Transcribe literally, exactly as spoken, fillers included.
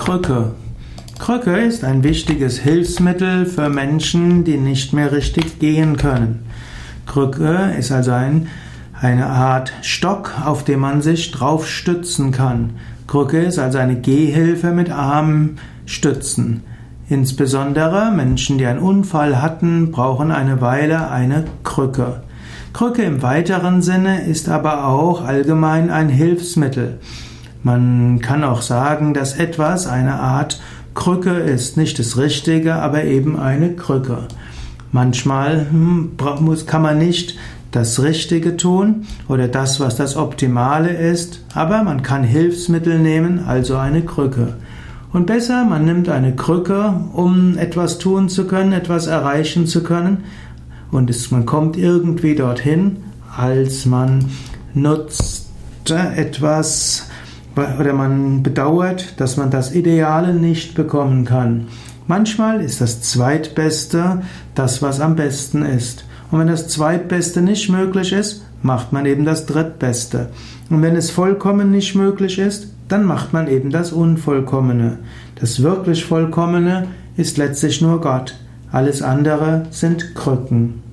Krücke. Krücke ist ein wichtiges Hilfsmittel für Menschen, die nicht mehr richtig gehen können. Krücke ist also ein, eine Art Stock, auf dem man sich drauf stützen kann. Krücke ist also eine Gehhilfe mit Armstützen. Insbesondere Menschen, die einen Unfall hatten, brauchen eine Weile eine Krücke. Krücke im weiteren Sinne ist aber auch allgemein ein Hilfsmittel. Man kann auch sagen, dass etwas eine Art Krücke ist, nicht das Richtige, aber eben eine Krücke. Manchmal kann man nicht das Richtige tun oder das, was das Optimale ist, aber man kann Hilfsmittel nehmen, also eine Krücke. Und besser, man nimmt eine Krücke, um etwas tun zu können, etwas erreichen zu können, und es, man kommt irgendwie dorthin, als man nutzt etwas oder man bedauert, dass man das Ideale nicht bekommen kann. Manchmal ist das Zweitbeste das, was am besten ist. Und wenn das Zweitbeste nicht möglich ist, macht man eben das Drittbeste. Und wenn es vollkommen nicht möglich ist, dann macht man eben das Unvollkommene. Das wirklich Vollkommene ist letztlich nur Gott. Alles andere sind Krücken.